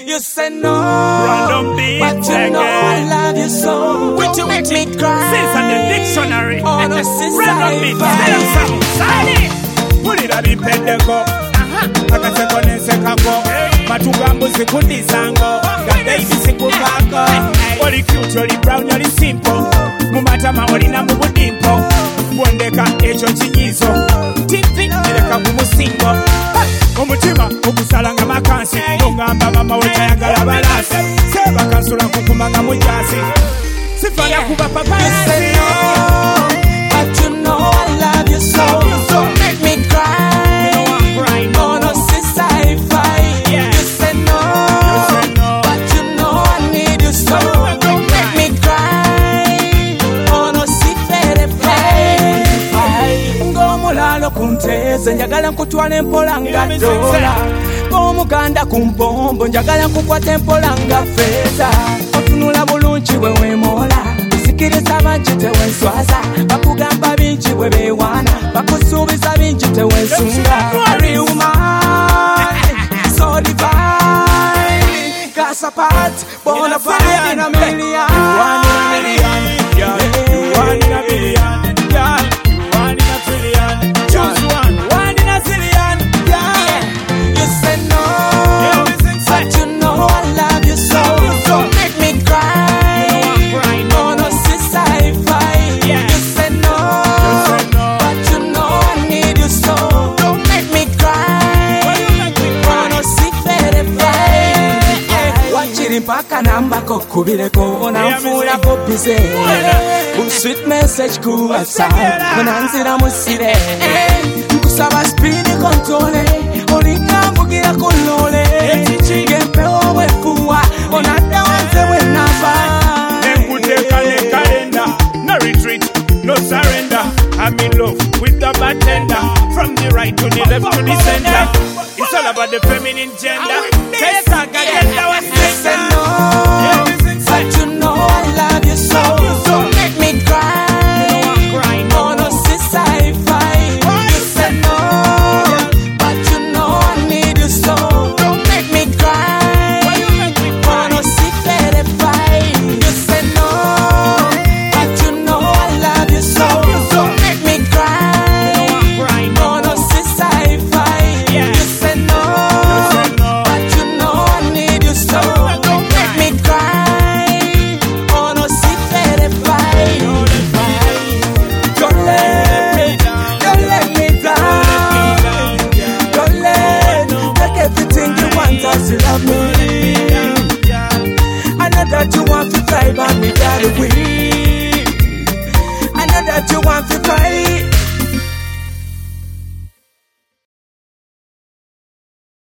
You say no, Random beat but you know I love you so. Don't make me cry. Since on the dictionary. Oh no, since Random beat. Put it up in Penteco. Akasekonesekako. Matugambo sikundizango. Gababy sikukako. Oli cute, oli brown, oli simple. Mumatama oli na mubudimpo. Bwondeka echo chinyizo. Tipi nileka kumusingo. Omutima okusalanga makansi. Nongamba mama wetayagala balasi. Seba kansula kukumanga mujasi. Sifanya kuba paparazzi. You say no, but you know I love you so. Don't make me cry. Oh no, since I fight. You say no, but you know I need you so. Don't make me cry. Oh no, si fere play. Ngomulalo kunteze njagala nkutwale mpola nga dola. Ngomuganda kumpombo njagala nkukwate mpola nga feza. Otunula bulungi wewe mola. Sikiriza banji tewenswaza. Bakugamba bingi bwe bewana. Bakusuubiza bingi tewensunga. Real man, so divine. Cast apart, born apart in a million. One in a million, yeah. One in a billion, yeah. One in a trillion, choose one. One in a zillion, yeah. You say no, but you know I love you so. Don't make me cry. Oh no, since I fight. You say no, but you know I need you so. Don't make me cry. Oh no, si fere play. Wachiri mpaka namba kokubireko onamfula kopize. Sweet message ku WhatsApp munanzira musire. Nkusaba speed control. Olinga mbugira kulole. Gempe obwefuwa onadda wanze wenava. No retreat, no surrender. I'm in love with the bartender. From the right to the left to the center. It's all about the feminine gender. Tessa, Gagenda, was You say no, but you know I love you so. Don't make me cry. Oh no, since I fight. You say no, but you know I need you so. Don't make me cry. Oh no, si fere fight. You say no, but you know I love you so. Don't make me cry. Oh no, since I fight. You say no, but you know I need you so. Don't make me cry. Oh no, si fere fight. Don't let me down. Don't let take everything you want us to love me. I know that you want to cry, but me that way. I know that you want to cry.